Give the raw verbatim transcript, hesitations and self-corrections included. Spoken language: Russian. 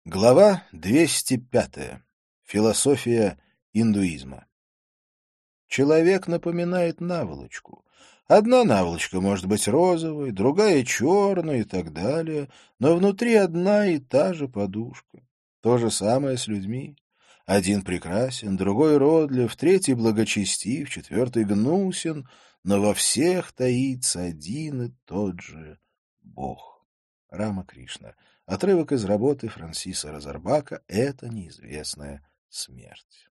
Глава двести пятая. Философия индуизма. Человек напоминает наволочку. Одна наволочка может быть розовой, другая — черной и так далее, но внутри одна и та же подушка. То же самое с людьми. Один прекрасен, другой родлив, третий благочестив, четвертый гнусен, но во всех таится один и тот же Бог. Рама Кришна. Отрывок из работы Франсиса Розарбака «Это неизвестная смерть».